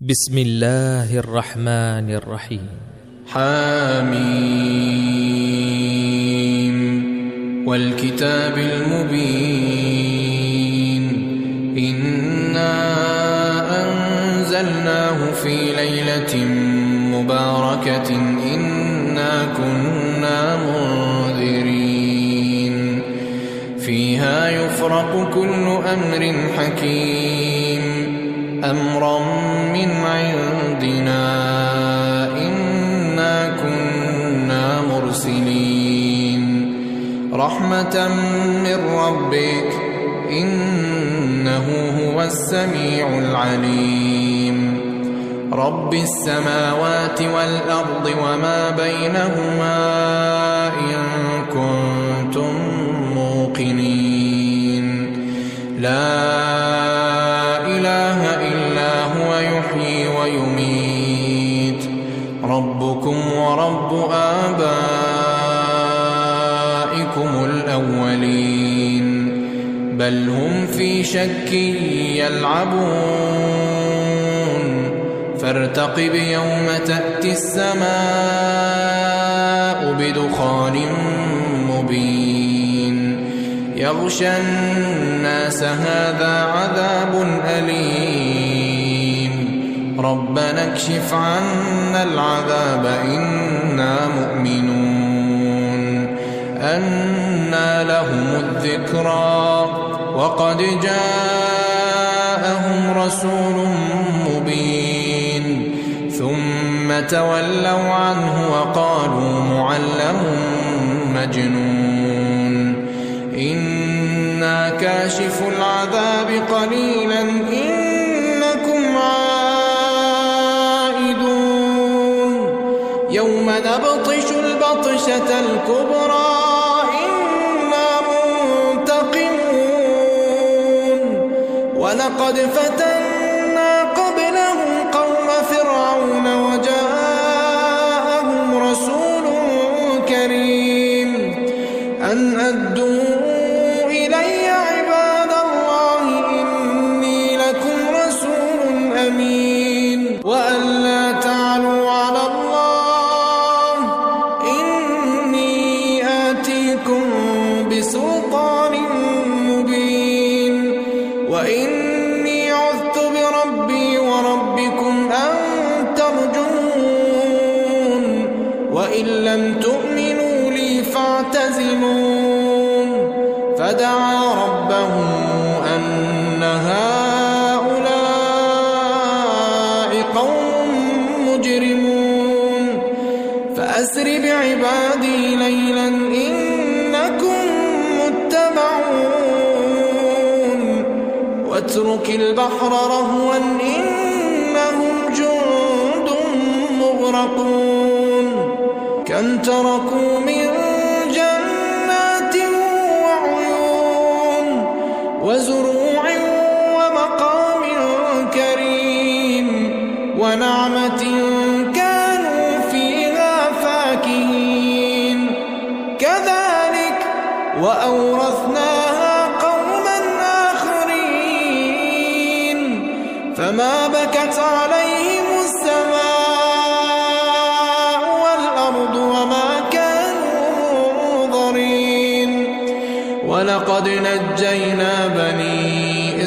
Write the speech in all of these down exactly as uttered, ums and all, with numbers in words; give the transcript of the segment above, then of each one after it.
بسم الله الرحمن الرحيم. حاميم والكتاب المبين إنا أنزلناه في ليلة مباركة إنا كنا منذرين فيها يفرق كل أمر حكيم أمرا من عندنا إنا كنا مرسلين رحمة من ربك إنه هو السميع العليم رب السماوات والأرض وما بينهما إن كنتم موقنين لا إله إلا هو يحيي ويميت ربكم ورب آبائكم الأولين بل هم في شك يلعبون فارتقب يوم تأتي السماء بدخان مبين يغشى الناس هذا عذاب أليم ربنا اكشف عنا العذاب إنا مؤمنون أنى لهم الذكرى وقد جاءهم رسول مبين ثم تولوا عنه وقالوا معلم مجنون إنا كاشف العذاب قليلا إنكم عائدون يوم نبطش البطشة الكبرى إنا منتقمون ولقد فتنا قبلهم قوم فرعون وجاءهم رسول كريم أن أدوا إلي عباد الله إني لكم رسول أمين وأن لا تعلوا على الله إني آتيكم بسلطان مبين وإني عذت بربي وربكم أن ترجمون وإن لم تؤمنوا لي فاعتزلون فدعا ربه أن هؤلاء قوم مجرمون فأسر بعبادي ليلا إنكم متبعون واترك البحر رهوا إنهم جند مغرقون كم تركوا من وزروع ومقام كريم ونعمة كانوا فيها فاكهين كذلك وأورثناها قوما آخرين فما بكت عليهم السماء والأرض وما كانوا منظرين ولقد نجينا بني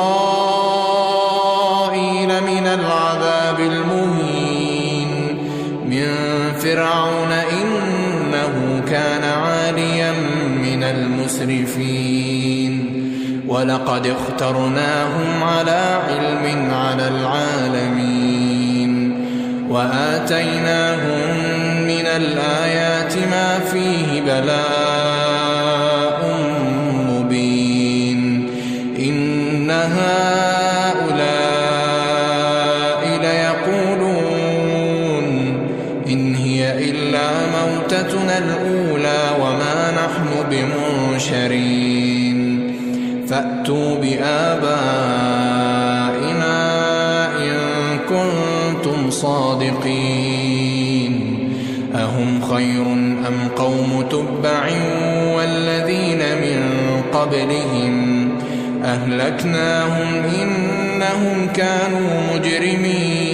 إسرائيل من العذاب المهين من فرعون إنه كان عاليا من المسرفين ولقد اخترناهم على علم على العالمين وآتيناهم من الآيات ما فيه بلاء إن هؤلاء ليقولون إن هي إلا موتتنا الأولى وما نحن بمنشرين فأتوا بآبائنا إن كنتم صادقين أهم خير أم قوم تبع والذين من قبلهم أهلكناهم إنهم كانوا مجرمين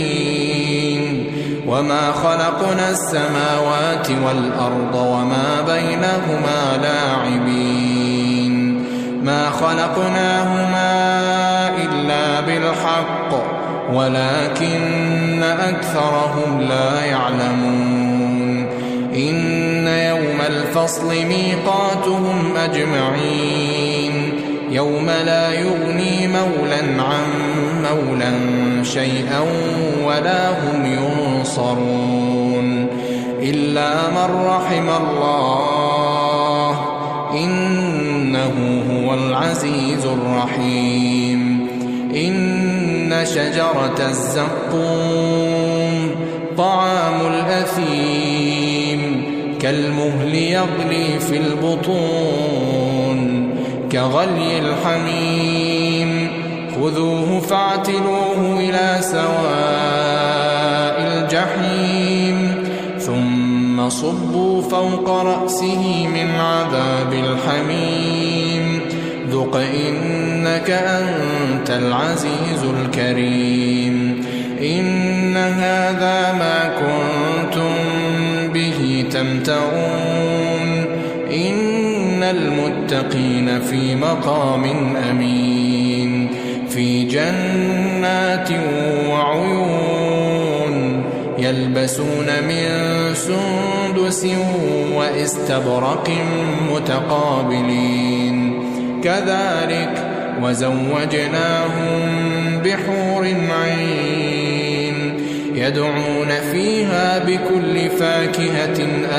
وما خلقنا السماوات والأرض وما بينهما لاعبين ما خلقناهما إلا بالحق ولكن أكثرهم لا يعلمون إن يوم الفصل ميقاتهم أجمعين يوم لا يغني مولا عن مولا شيئا ولا هم ينصرون إلا من رحم الله إنه هو العزيز الرحيم إن شجرة الزقوم طعام الأثيم كالمهل يغلي في البطون كغلي الحميم خذوه فاعتلوه إلى سواء الجحيم ثم صبوا فوق رأسه من عذاب الحميم ذق إنك أنت العزيز الكريم إن هذا ما كنتم به تمترون إن المتقين في مقام أمين في جنات وعيون يلبسون من سندس واستبرق متقابلين كذلك وزوجناهم بحور عين يدعون فيها بكل فاكهة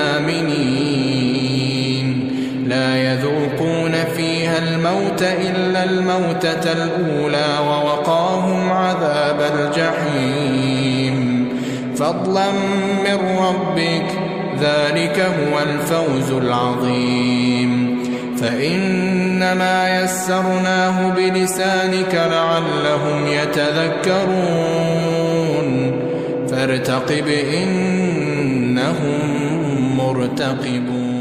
آمنين لا يذوقون فيها الموت إلا الموتة الأولى ووقاهم عذاب الجحيم فضلا من ربك ذلك هو الفوز العظيم فإنما يسرناه بلسانك لعلهم يتذكرون فارتقب إنهم مرتقبون.